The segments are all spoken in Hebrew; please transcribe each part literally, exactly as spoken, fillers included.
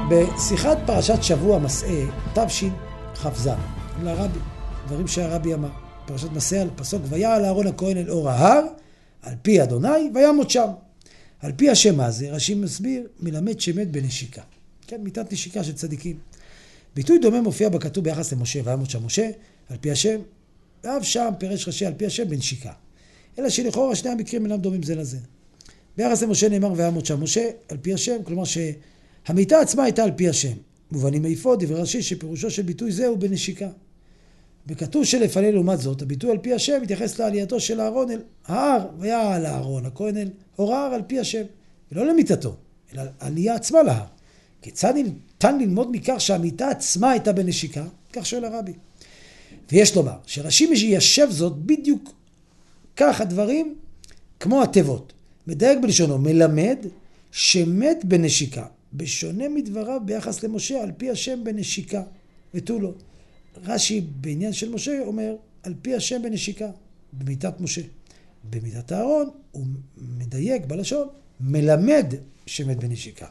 בשיחת פרשת שבוע מסעה, תשכ"ז, לרבי, דברים שהרבי אמר, פרשת מסעה על פסוק, ויעל אהרון הכהן אל אור ההר, על פי אדוני, וימות שם. על פי השם הזה, רש"י מסביר, מלמד שמת בנשיקה. כן, מיתת נשיקה של צדיקים. ביטוי דומה מופיע בכתוב ביחס למשה, וימות שם משה, על פי השם, ואף שם פירש רש"י על פי השם בנשיקה. אלא שלכאורה שני המקרים אינם דומים זה לזה. ביחס למשה נאמר וימות שם משה, על פי השם, כלומר שהמיתה עצמה הייתה על פי השם. מובנים מאיפה דברי רש"י שפירושו של ביטוי זה הוא בנשיקה. בכתוב שלפני לעומת זאת, הביטוי על פי השם מתייחס לעלייתו של אהרון אל ההר, ויעל אהרון הכהן אל אור ההר על פי השם, ולא למיתתו, אלא עלייה עצמה להר. כיצד ניתן ללמוד מכך שהמיתה עצמה הייתה בנשיקה? כך שואל הרבי. ויש לומר שרש"י מיישב זאת בדיוק כך הדברים כמו התיבות. מדייק בלשונו, מלמד שמת בנשיקה, בשונה מדבריו ביחס למשה על פי השם בנשיקה ותו לא. רש"י בעניין של משה אומר על פי השם בנשיקה, במיתת משה. במיתת אהרון הוא מדייק בלשון, מלמד שמת בנשיקה.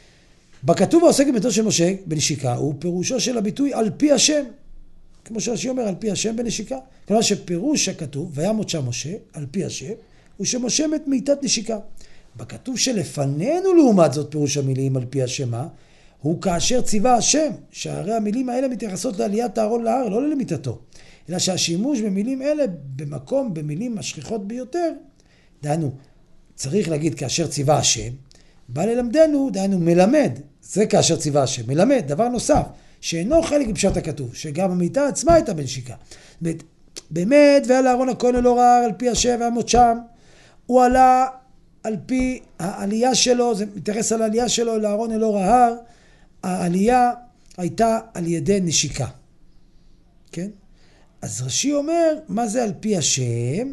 בכתוב העוסק במיתתו של משה בנשיקה הוא פירושו של הביטוי על פי השם, כמו שרש"י אומר על פי השם בנשיקה. כלומר שפירוש הכתוב וימות שם משה על פי השם הוא שמשה מת מיתת נשיקה. בכתוב שלפנינו לעומת זאת פירוש המילים על פי השם מה? הוא כאשר ציווה השם, שהרי המילים האלה מתייחסות לעליית אהרון להר, לא למיתתו, אלא שהשימוש במילים אלה במקום, במילים השכיחות ביותר, דהיינו, צריך להגיד כאשר ציווה השם, בא ללמדנו, דהיינו מלמד, זה כאשר ציווה השם, מלמד, דבר נוסף, שאינו חלק בפשט הכתוב, שגם המיתה עצמה הייתה בנשיקה. באמת, ועל אהרון הכהן אל אור ההר, על פי השם וימות שם, הוא עלה על פי העלייה שלו, זה מתייחס על העלייה שלו לאהרון אל אור ההר, העלייה הייתה על ידי נשיקה. כן? אז רש"י אומר, מה זה על פי השם?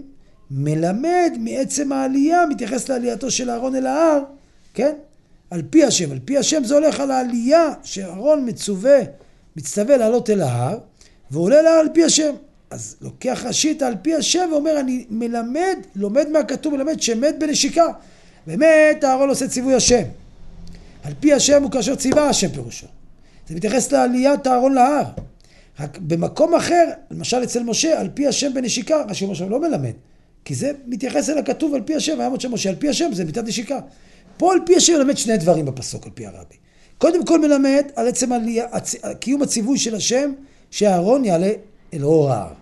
מלמד מעצם העלייה, מתייחס לעלייתו של אהרון אל ההר, כן? על פי השם. על פי השם זה הולך על העלייה שאהרון מצווה, מצטווה לעלות אל ההר, ועולה להר על פי השם. אז לוקח רש"י על פי השם ואומר, אני מלמד, לומד מהכתוב, מלמד שמת בנשיקה. באמת, אהרון עושה ציווי השם. על פי השם הוא כאשר ציווה השם פירושו. זה מתייחס לעליית אהרון להר. רק במקום אחר, למשל אצל משה, על פי השם בנשיקה, רש"י אומר לא מלמד. כי זה מתייחס אל הכתוב על פי השם, וימות שם משה, על פי השם זה מיתת נשיקה. פה על פי השם מלמד שני דברים בפסוק על פי הרבי. קודם כל מלמד על עצם עלייה, קיום הציווי של השם, שאהרון יעלה אל אור ההר.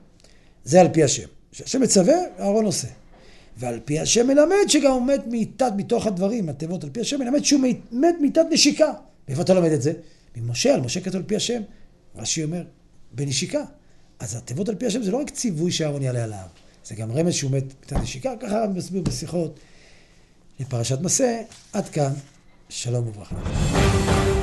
זה על פי השם. שהשם מצווה, אהרון עושה. ועל פי השם מלמד שגם הוא מת מיתת מתוך הדברים, התיבות על פי השם מלמד שהוא מת מיתת נשיקה. ואיפה אתה לומד את זה? ממשה, על משה כתוב על פי השם. רש"י אומר, בנשיקה. אז התיבות על פי השם זה לא רק ציווי שאהרון יעלה על ההר. זה גם רמז שהוא מת מיתת נשיקה. ככה הרב מסביר בשיחות לפרשת מסעה. עד כאן, שלום וברכה.